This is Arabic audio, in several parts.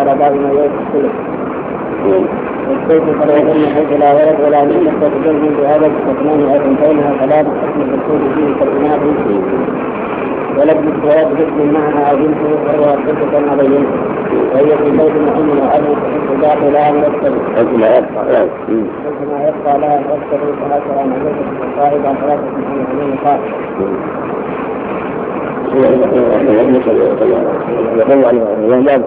على باب ما يوجد والسيف فريقين حيث لا ولد ولا نعمة فتجرم بهذا اثنين أو اثنتين أو ثلاثة حكم الرسول فيه كالإناث ولد بالسواد حكم معها بنته وهو قصة عظيم وهي في بيت محمد وعلم تحب ذات لا مرتب ما يبقى لها مرتب فهكذا نزلت الصائب عن ثلاثة من عظيم خاص يقول عنه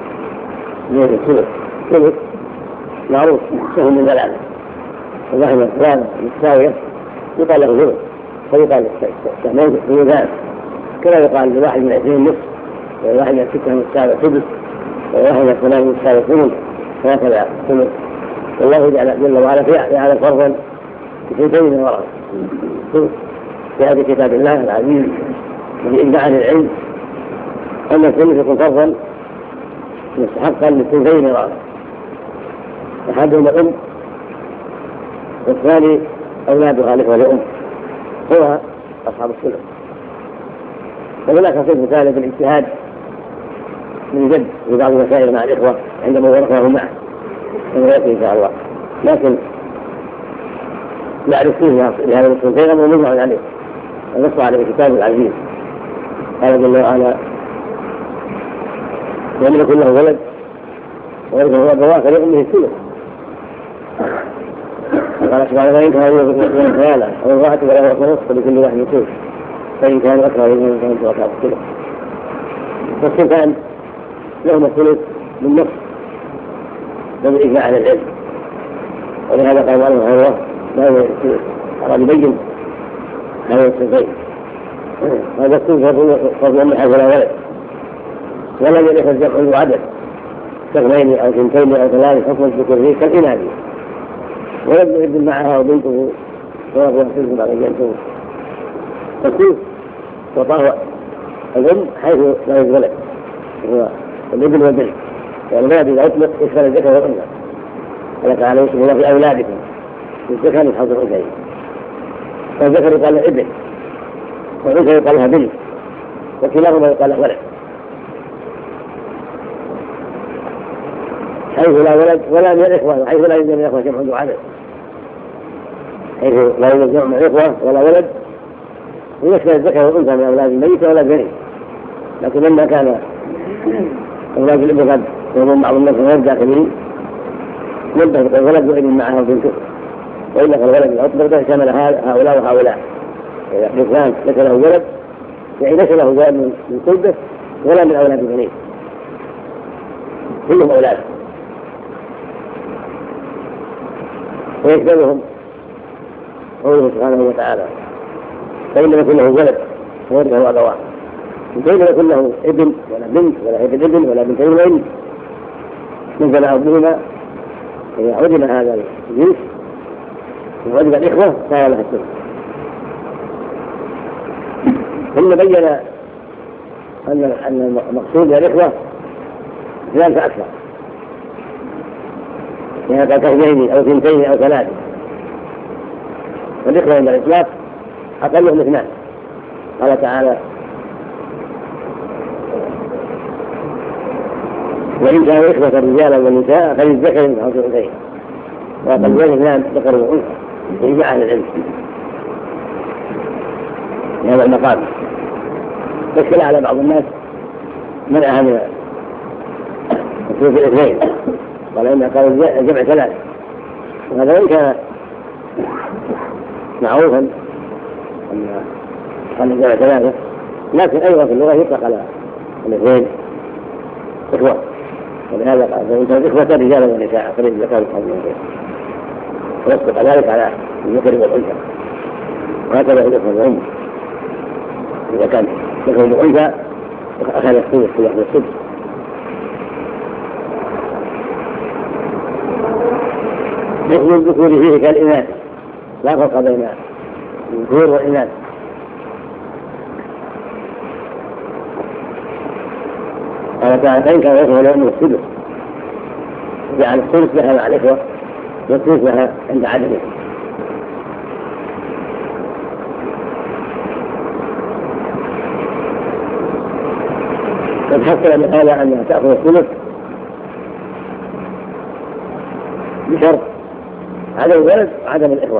ثلث معروف سهم من العدد الرحمة فلانة متساوية يقال له ثلث ويقال سهمين ثلثان كما يقال لواحد من 20 نصف وواحد من 6 متساوية ثلث وواحد من 8 متساوية ثلث هكذا ثلث والله جل وعلا يعلم فرضا بثلثين من ورثة في هذا كتاب الله العزيز بإجماع العلم أن الثلث يكون فرضا مستحقا للثلثين من ورثة أحدهما الأم والثاني أولادها الإخوة لأم هو أصحاب الثلث وهناك صنف ثالث بالاجتهاد من جد في بعض المسائل مع الإخوة عندما ورثهم معه ويأتي إن شاء الله لكن نعرف فيه لهذا الثلثين أمر مجمع عليه ونص عليه الكتاب العزيز قال جل وعلا لم يكن له ولد ويكون أبواه فلأمه الثلث قال سبحانه فإن كانوا يكون خيالا أو امرأة ولا يكون نصف لكل واحد ثلث فإن كانوا أكثر يكون فهم شركاء الثلث فالصنفان لهم الثلث من نصف بالإجماع على العلم ولهذا قال الله هو لا هو الثلث أراد يبين هذا الصنفين هذا الثلث فضل أم حيث لا ولد ولم يلح الجمع عدد شغلين أو ثنتين أو ثلاث حكم الذكر كالإناث ولم يعد معها وبنته ورضوا حسن على جنته فالثلث وطاوى الأم حيث لا يولد هو الابن والبنت والأولاد إذا أطلق يشمل الذكر والأنثى قال تعالى يوصف الله في أولادكم الذكر من حظ الأنثيين فالذكر يقال له ابن والأنثى يقال لها بنت وكلاهما يقال له ولد حيث لا ولد ولا من الإخوة حيث لا يوجد من الإخوة جمع عدد حيث لا يوجد جمع من الإخوة ولا ولد ويشمل الذكر والأنثى من أولاد الميت ولا بنت لكن لما كان أولاد الابن قد يكون بعض الناس غير داخلين نبه الولد وابن معه بنته وإلا فالولد الأطلق شمل هؤلاء وهؤلاء يعني فلان ليس له ولد يعني ليس له ولد من قلبه ولا من أولاد بنيه كلهم أولاد ويشملهم قوله سبحانه وتعالى فإن لم يكن له ولد فورثه أبواه وكيف يكون له ابن ولا بنت ولا ابن ابن ولا بنتين وابن نزل أبوهما إذا عدم هذا الجنس وعدم الإخوة صار لها الثلث ثم بين أن المقصود بالإخوة اثنان فأكثر يعني كاثنين أو ثنتين أو ثلاثة والإخوة عند الإطلاق أقلهم اثنان قال تعالى وإن كانوا إخوة رجالا ونساء فللذكر مثل حظ الأنثيين وأقلهم اثنان ذكر وأنثى بإجماع أهل العلم في هذا المقام تشكل على بعض الناس منعها من الثلث الاثنين قال إنها قالوا الجمع ثلاث وهذا وإن كان معروفا أن قال الجمع ثلاثة لكن أيضا في اللغة يطلق على الاثنين إخوة ولهذا قال فإن كانت إخوة رجالا ونساء فللذكر مثل حظ الأنثيين ويصدق ذلك على الذكر والأنثى وهكذا الإخوة الأم إذا كان ذكر والأنثى أخذ الثلث في لحظة السدس مثل الذكور فيه كالإناث لا فرق بين الذكور والإناث قال تعالى فإن كان يصف لأمه السدس جعل الثلث لها مع الإخوة والثلث لها عند عدده قد حصل من هذا أنها تأخذ الثلث بشرط عدم الولد وعدم الإخوة.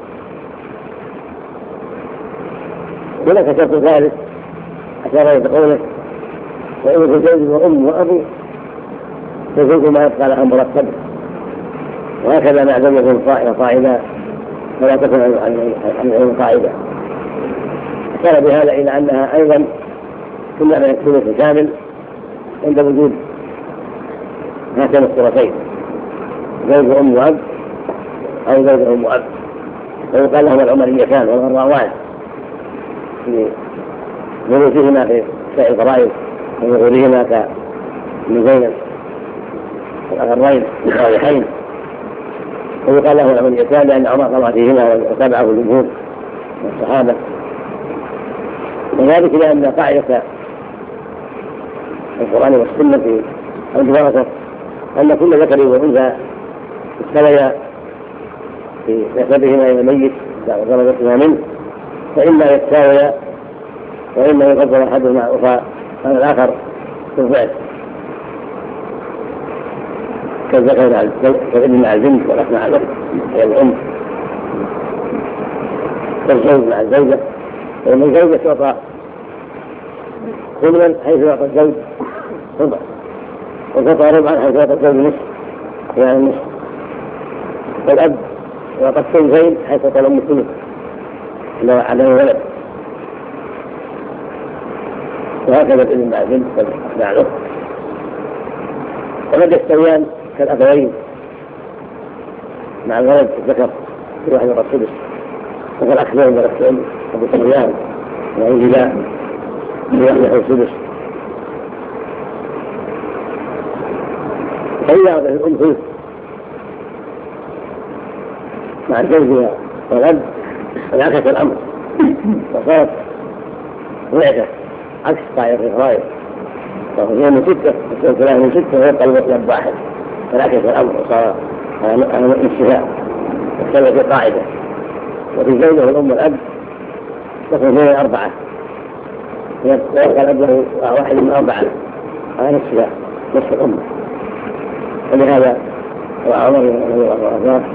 هناك شرط ثالث أشار بقوله وإن زوج وأم وأبي فزوج ما يبقى لها مرتب، وهكذا مع زوجة قاعدة فلا تكن عن قاعدة. أشار بهذا إلى أنها أيضا كلما يكون كامل عند وجود هاتين الصورتين زوج أم وأب أو زوج أم وأب، ويقال لهما العمريتان والغراوان لموجودهما في شيء الفرائض وظهورهما كمن بين الأغرين الصالحين، ويقال له العمريتان لأن عمر طلع فيهما وتابعه الجمهور والصحابة، وذلك لأن قاعدة القرآن والسنة في الجوارة أن كل ذكر وأنثى استويا في نسبهما إلى الميت درجتهما منه، فإما يتساويا وإما يفضل أحدهما على الآخر في الضعف، كالابن مع البنت والأخ مع الأخت هي الأم، كالزوج مع الزوجة، وإن الزوجة تعطى ثمنا حيث يعطى الزوج ربع، وتعطى ربعا حيث يعطى الزوج نصف يعني النصف، والأب يعطى الثلثين حيث يعطى الأم الثلث لو عدم ولد، وهكذا الابن مع البنت مع الأخت، وقد يستويان كالأبوين مع الولد الذكر في واحد السدس، وكالأخوين والأختين أبو طريان وعندنا في واحد السدس. فإذا أعطت الأم ثلث مع زوجها والأب انعكس الأمر وصارت ضعفة عكس قاعدة الفرائض، فهي من 6 وصارت 3 من 6 ويبقى الأب واحد، فانعكس الأمر وصار على الانتهاء واختلف في قاعدة. وفي الزوجة والأم والأب تكون فيها 4 ويبقى الأب له 1 من 4 على نصفها نصف الأم، ولهذا وعمر رضي الله عنه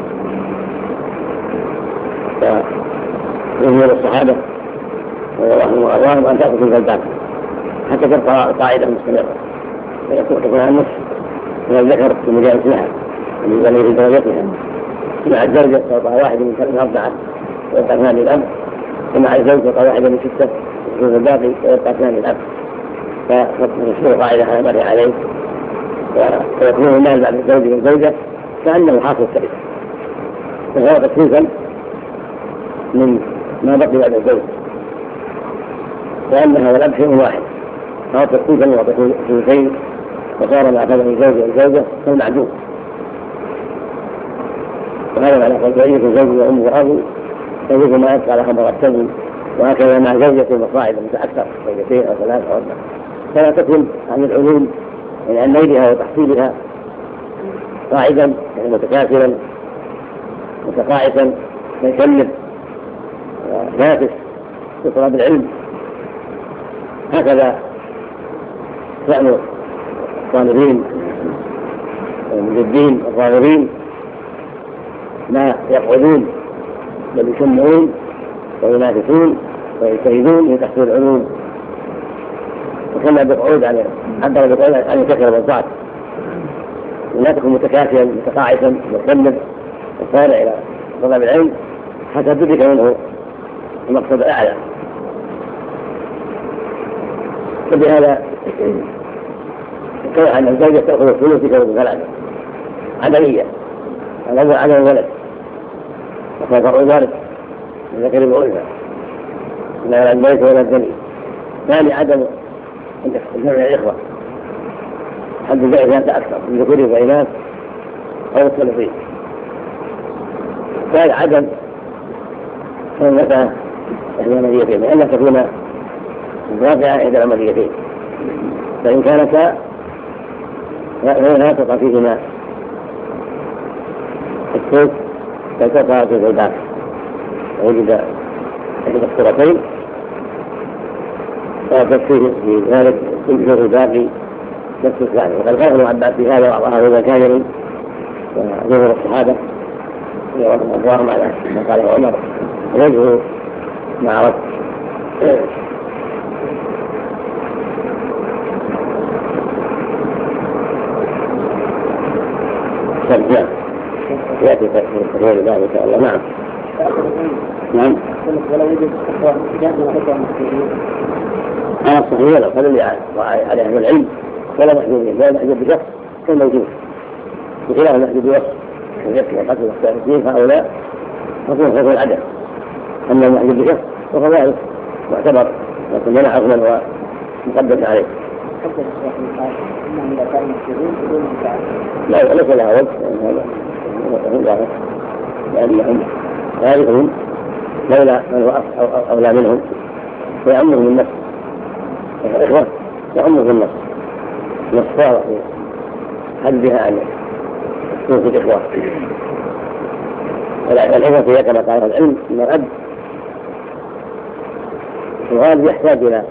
وجمهور الصحابة وأرواحهم أن تأخذ تلك الباب حتى تبقى قاعدة مستمرة، ويكون النصف من الذكر في مجال لها ومن في درجتها، مع الزوجة تعطى 1 من 4 ويبقى 2 للأب، ومع الزوج تعطى 1 من 6 ويكون الباقي ويبقى 2 للأب، فتشبه قاعدة هذه عليه، ويكون المال بعد الزوج والزوجة كأنه حاصل الثالث، فهذا تكليفا من ما بقي بعد الزوج، لأنها والأب شيء واحد، فهو تكليفا وتكون ثلثين، وصار ما أخذ الزوج والزوجة كالمعدوم. وهذا على قول الزوج وأم وأبو يجوز ما يبقى على مرتب، وهكذا مع زوجة وصاعد متأكثر زوجتين أو 3 أو 4، فلا تكن عن العلوم يعني عن نيلها وتحصيلها قاعدا يعني متكاثرا متقاعسا مكلف نافس في طلب العلم. هكذا شأن الطالبين المجدين الراغبين ما يقعدون بل يسمعون وينافسون ويجتهدون في تحصيل العلوم، وكما بقعود عن عبر بقعود عن الكثرة والضعف، ولا تكون متكافئا متقاعسا مكلف وصالح إلى طلب العلم حتى تدرك منه المقصد الأعلى. وبهذا كما أن الزوجة تأخذ الثلث في كون 3 عدمية الأول عدم الولد، وكان فرع ذلك من ذكر وأنثى لا البيت ولا الدنيا. ثاني عدم جمع الإخوة حد البيت أكثر من ذكور وإناث أو الثلاثين. ثالث عدم كونتا إحدى العمليتين، لأنها تكون رابعة إحدى العمليتين، فإن كانتا غيرها تقع فيهما الثلث فتقع في الباقي، ووجد إحدى الصورتين فتكفيه في ذلك الجزء الباقي نفس الثاني. وقد قال ابن عباس في هذا وأعطاها إذا كان وجمهور الصحابة وأبوهم على ما قاله عمر وجهه مع رد نعم يأتي تفسير الله إن شاء الله. نعم نعم ولا يوجد استخدام صحيح لو فضل على أهل العلم ولا محجوبين لا محجوب بشخص كالموجود بخلاف المحجوب بوصف الجسم والقتل والتعذيب هؤلاء مفهوم حكم العدم. أما المحجوب بشخص وكذلك معتبر لكن منع من هو مقدس عليه. لا ليس لها وجه لأنهم غالبهم لولا من هو أولى منهم فيعمهم النفس الإخوة يعمهم النفس نصارى في حدها عن سوء الإخوة. الإخوة هي كما قال العلم أن الأب الغالب يحتاج إلى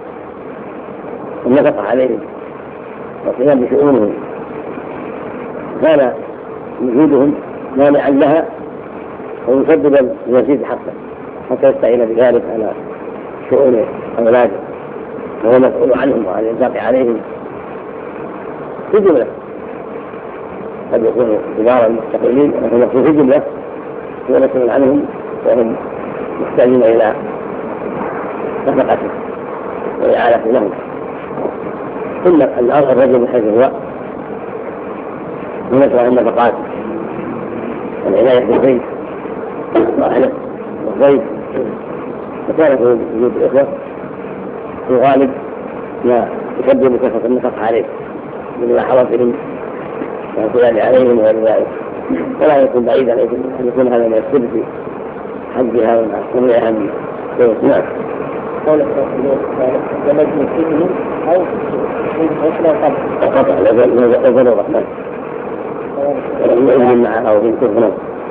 النفقة عليهم والقيام بشؤونهم، كان وجودهم مانعا لها ومسببا ليزيد حقه حتى يستعين بذلك على شؤون أولاده وهو مسؤول عنهم وعن الإنفاق عليهم في جملة. قد يكونوا كبارا مستقلين ولكن في جملة هو مسؤول عنهم وهم محتاجين إلى نفقته وإعانة لهم. ثم الرجل من حيث هو ينفع النفقات والعناية بالبيت وأهله والضيف، وكان في وجود الإخوة في الغالب ما يقدم كثرة النفقة عليه بملاحظتهم والقيام عليهم وغير ذلك، ولا يكون بعيدا أن يكون هذا من السر في حجها ومعها من نعم. قول الذي فيهم أو قطع لضرورة يؤمن معها أو ينكر هنا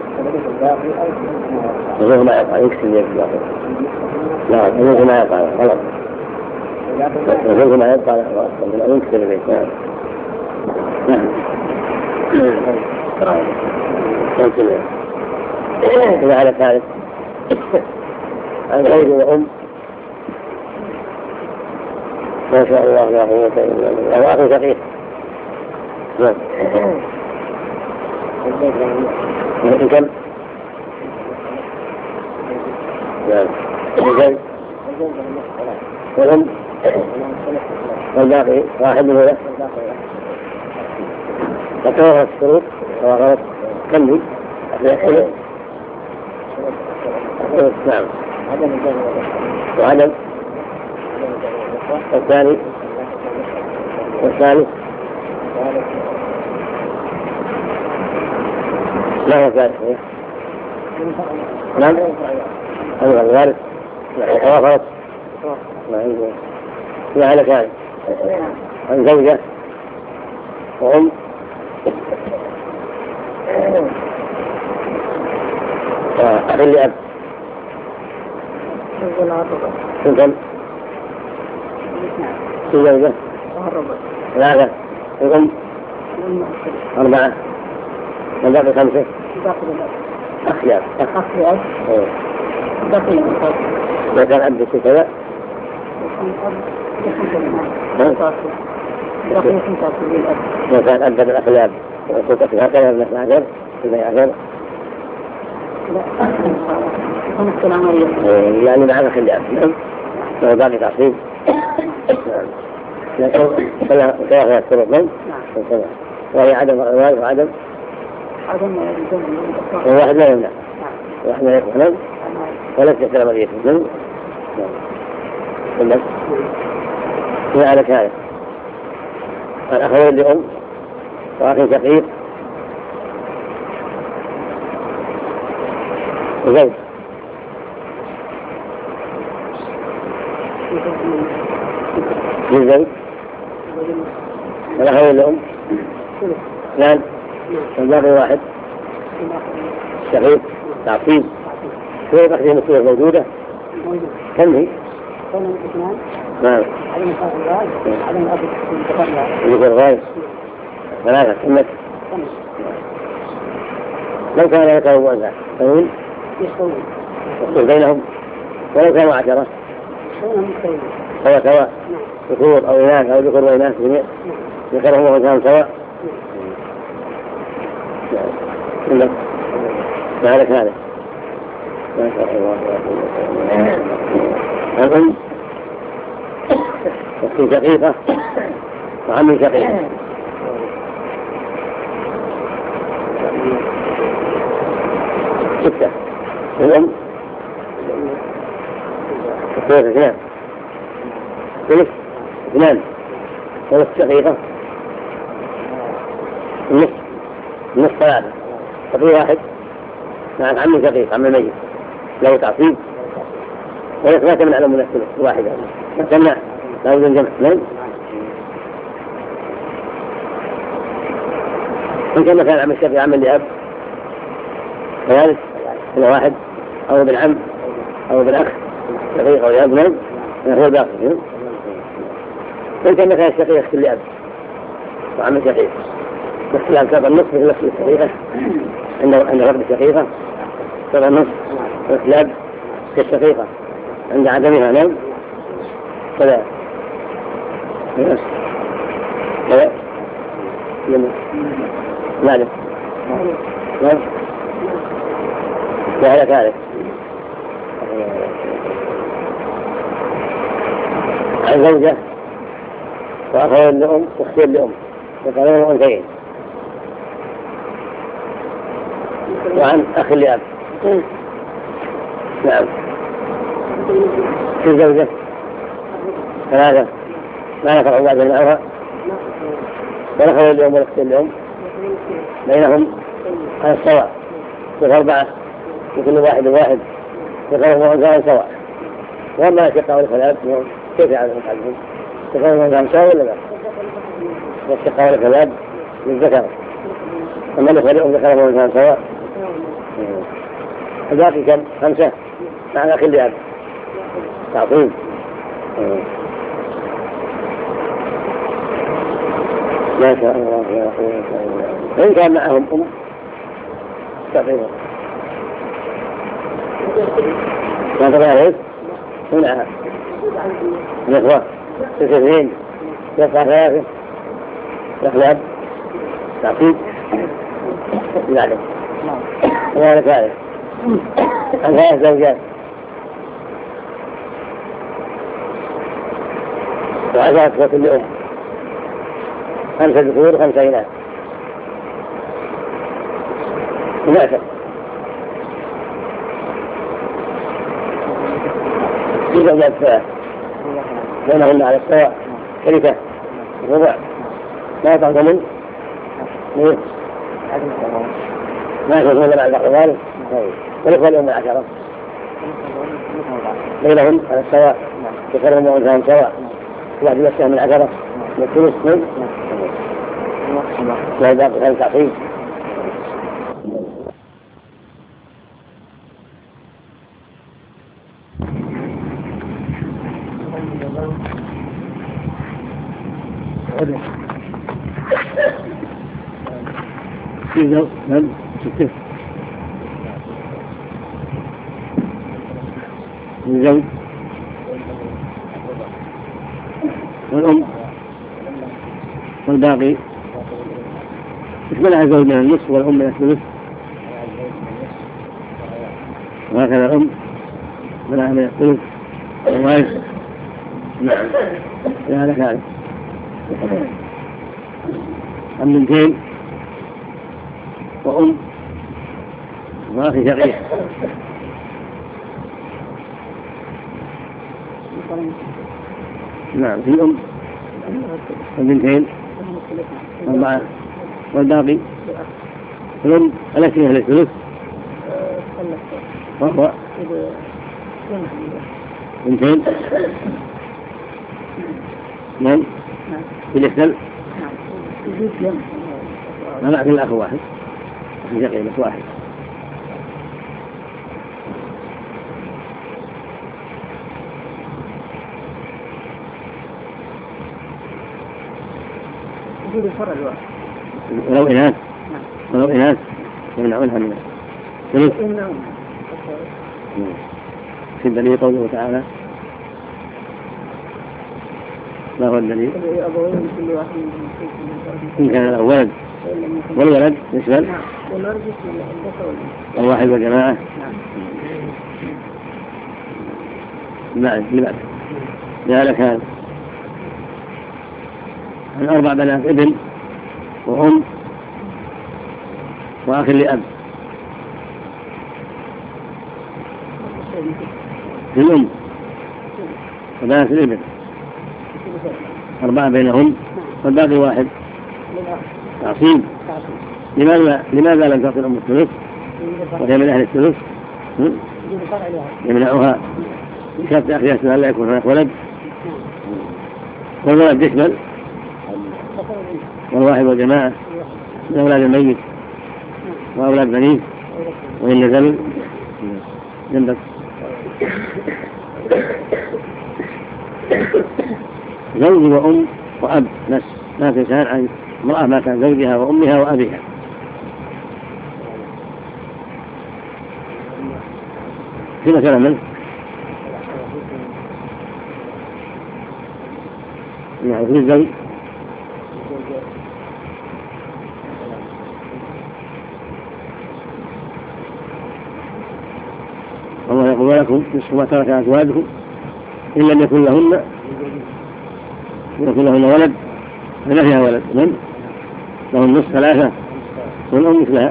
يجوز ما يقع يكسر يد الواحد. لا يجوز ما يقع غلط يجوز ما يقع لا يكسر البيت. نعم إذا على ثالث الغير وأم ما شاء الله لا قوة إلا بالله وأخي شقيق. نعم كم؟ نعم والأم والباقي واحد من هذا وكوهر الشروط وغلط كمي نعم وعدم الثاني والثالث لا هو ثالث نعم أيضا الوارث وغلط لا على ثالث عن زوجة وأم وأخي لأب كم؟ زوجة ثلاثة الأم أربعة والباقي خمسة أخيار إذا كان أب بشي كذا إذا كان أب بالأخيار وقلت في هكذا مثل عجر إذا عجر يعني مع الأخ اللي أب لو باقي تعصيب لكن كيف يكتب من وهي عدم الرواية وعدم واحد لا يمنع واحد لا يفهم ولا تكتب مريض الجن إلا إذا على كارث الأخوين لأم وأخي شقيق وزوج للزوج الأخوين لأم اثنان والباقي واحد شقيق تعصيب كيف أخذ المسؤولية موجودة كم هي؟ نعم يقول غاية ثلاثة كمت لو كان ذكر وأنثى يسقون بينهم، ولو كانوا 10 سواء سواء ذكور أو إناث أو ذكور وإناث جميع ذكرهم وأنثاهم سواء. فعلك هذا ما شاء الله. الأم أخت شقيقة وعم شقيقة. ستة. الأم اثنان ثلث اثنان ثلث شقيقة النصف 3 شقيق واحد مع عم شقيق عم الميت له تعصيب ولا تمنع له من الثلث واحدة ما تمنع لا يوجد جمع. من كان مثلا عم الشقيق عم لأب كذلك إلى واحد أو بالعم أو بالأخ شقيق أو لأب من هو الباقي. كان مثلا الشقيق أخت لأب وعم شقيق بس الآن كبر النصف في نفس الشقيقة عند رب الشقيقة كبر النصف والأب كالشقيقة عند عدمها نوم كذا كذا مالك وعلى ذلك عن زوجة وأخوين لأم واختين لأم وكانوا وأنثيين وعن أخ لأب. نعم في زوجة 3 ما نفرع بعد الأخوة والأخوين لأم والاختين لأم بينهم على السواء في 4 لكل واحد يقرأ وأنثاهم سواء. وما شقاء الخلاب كيف يعلمون عنهم يقرأ وأنثاهم سواء ولا لا؟ والشقاء الخلاب للذكر أما الأخوة ذكر وأنثاهم سواء. الباقي كم 5 مع الأخ لأب تعطيل. ما شاء الله يا أخوة. إن كان معهم أم تقريبا كان تبارك هنا الإخوة 2 يبقى 3 الأخلاب تعطيل بعده وذلك هذا عن 3 زوجات وعشرة وكل أم 5 ذكور و5 إناث 12 في زوجات 3 بينهن على السواء شركة ربع ما يطعم من ما يكون من بعد ذلك والإخوة الأم 10 بينهم على السواء ذكرهم وأنثاهم سواء واحد يسهم من 10 والثلث من لا يبقى غير تعقيد. في زوج من 6 الزوج والأم والباقي منها زوج من النصف والأم من الثلث وهكذا الأم منها من الثلث والوارث. نعم هذا كذلك أم 2 وأم وأخي شقيق. نعم في أم 2 4 والباقي الأم التي هي الثلث وهو 2 من في الاختل ما بعد الأخ واحد في شقيق واحد. ولو إناث يمنعونها من الثلث. في الدليل قوله تعالى ما هو الدليل؟ إن كان ولد والولد يشمل الواحد والجماعة. لماذا؟ لهذا كان عن 4 بنات ابن وأم وأخ لأب. الأم وبنات الابن 4 بينهم والباقي واحد تعصيب. لماذا لم تعطي الأم الثلث وهي من أهل الثلث؟ يمنعها بشرط أخيرا أن لا يكون هناك ولد، والولد يشمل والواحد والجماعة من أولاد الميت وأولاد بنيه وإن نزلوا جنبك. زوج وأم وأب بس، ما في شان عن امرأة ما كان زوجها وأمها وأبيها. في مثلا منه يعني في الزوج الله يقول لكم نصف ما ترك أزواجكم إن لم يكن لهن ولد فما فيها ولد، من له النصف 3 والأم مثلها.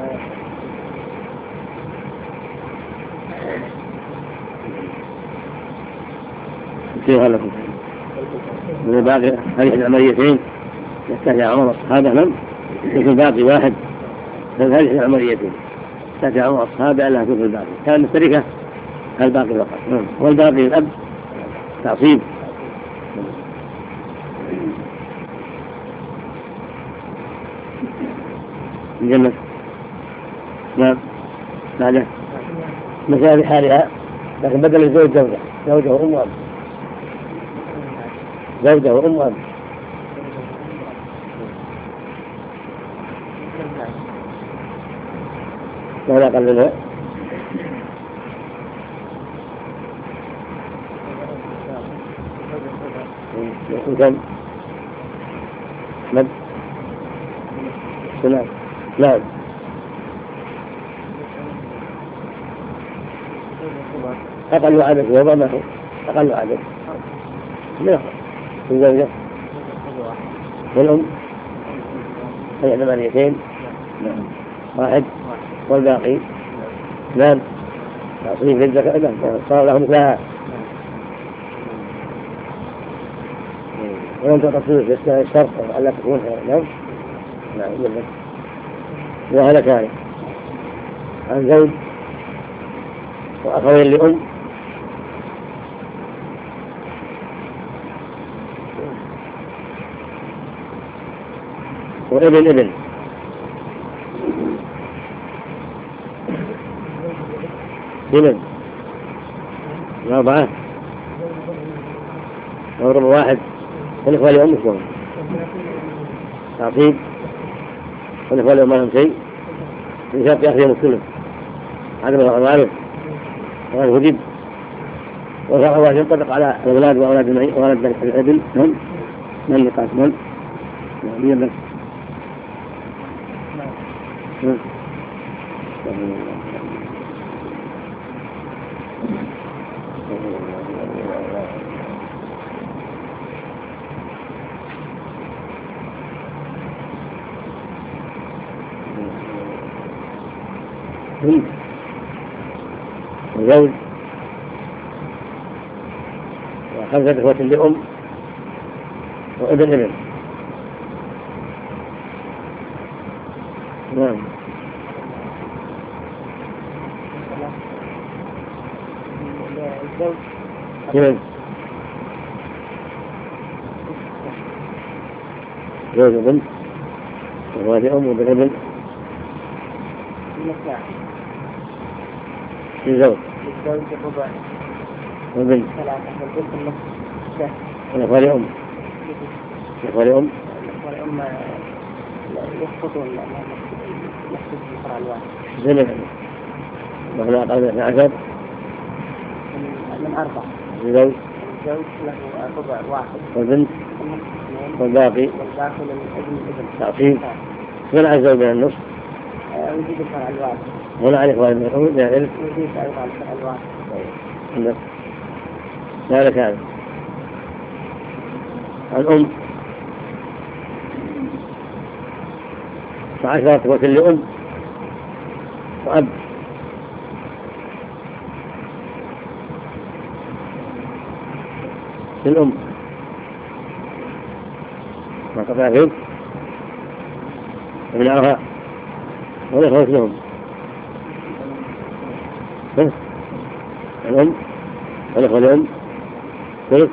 كيف لكم من الباقي هذه العمليتين يحتاج عمر الصحابة من يكون الباقي واحد من هذه العمليتين يحتاج عمر الصحابة ألا تكون الباقي كان الشركة الباقي فقط والباقي الأب تعصيب. الجنة نعم بعده مثال بحالها لكن بدل الزوج زوجه وأم وأب، زوجه وأم وأب. ولا قللها كم مد سلام لا أقل عدد وضمه أقل عدد لا الزوجة والأم هي 8 واحد والباقي 2 تعصيب للذكر صار لهم مثلها ولم تتصير يستاهل الشرط ألا تكون نعم نعم. وهذا كان عن زوج وأخوين لأم وابن 4 وضرب 1 والإخوة لأم شلون تعصيب والإخوة لأم ما لهم شيء بشرط يأخذهم الثلث عدم الغالب وغير وجب وصار الله ينطبق على الأولاد وأولاد الابن من نقاش من بيبك وزوج و5 إخوة لأم وابن نعم زوج وبنت وهو لأم وابن للزوج والبنت 3 والإخوة لأم الإخوة لأم يسقطون الفرع الواحد. زمن وهنا أقل من 12 من 4. الزوج له ربع واحد. والبنت والباقي للابن. تعصيب. من على الزوج من النصف؟ ويجيب الفرع الواحد. ولا على إخوان من الأرض من الإرث؟ ويجيب أيضا الفرع الواحد. هذا كان الأم 10 وكل أم وأب. الأم ما قطع فيه ومن عرفاء ولا خوف لهم. الأم ولا خوف لهم ثلث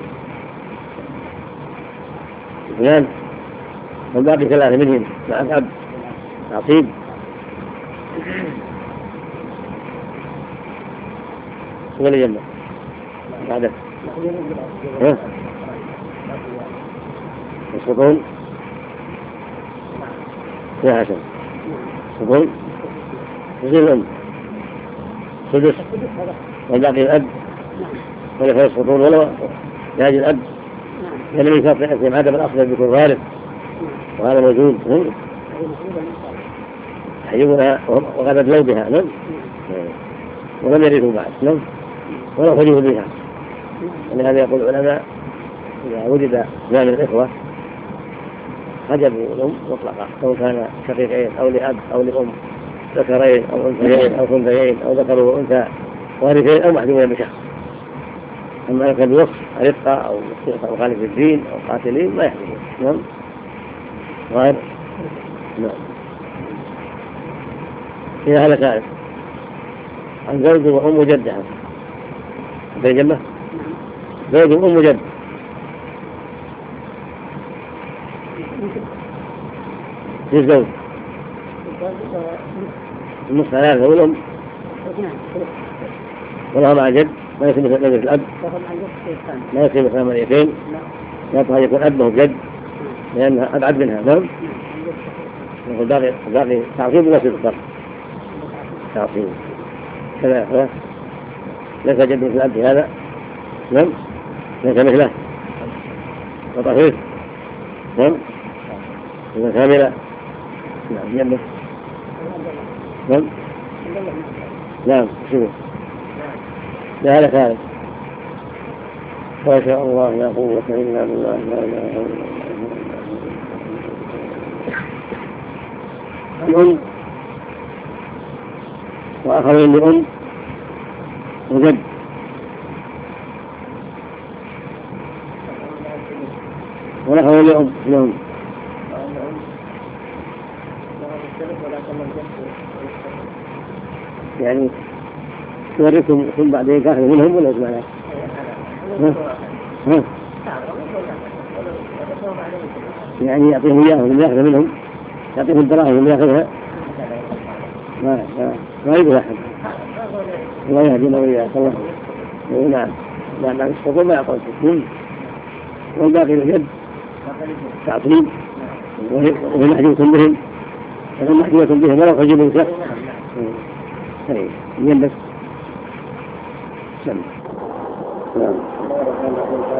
اثنان والباقي 3 منهم مع الأب تعصيب. ولا يجمع بعده يسقطون يا حسن يسقطون يصير الأم سدس والباقي الأب ولا يسقطون ولا يجي الأب لأن من شرط يقسم عدم الأصل بيكون غالب وهذا موجود يحجبونها وقد أدلوا بها ولم يرثوا بعد ولا خجوا بها. ولهذا يقول العلماء إذا وجد اثنان من الإخوة حجبوا الأم مطلقة سواء كان شقيقين أو لأب أو لأم ذكرين أو أنثيين أو ثنتين أو ذكر وأنثى وارثين أو محجوبين بشخص. أما إن كان بوصف رقة أو مخالف الدين أو قاتلين ما يحجبون. نعم غير نعم. إذا هلك ذلك عن زوج وأم جدها بين جمع زوج وأم جد في الزوج النصف 3 والأم ولا مع جد ما يصير مثل الأب لا يصير مثل مريتين يطلع يكون أبه جد لأنها أبعد منها. نعم يقول باقي تعصيب ولا صدق تعصيب كذا ليس جد مثل الأب هذا. نعم ليس مثله وطفيف. نعم إذا كاملة. نعم جنبه. نعم نعم شوف لا هذا كامل. ما شاء الله لا قوة إلا بالله لا إله إلا الله. الأم وآخرين لأم وجد وآخرين لأم يعني تورثهم ثم بعدين تأخذ منهم ولا اسمع لك؟ يعني يعطيهم إياهم من يأخذ منهم يعطيهم الدراهم من يأخذها ما يقول أحد. الله يهدينا وإياك. الله نعم لا يسقطون ما يعطون سكون والباقي الجد تعطيب وهي محجوبة بهم فهم محجوبة بهم ولا خجبوا شخص ينبس سلم. نعم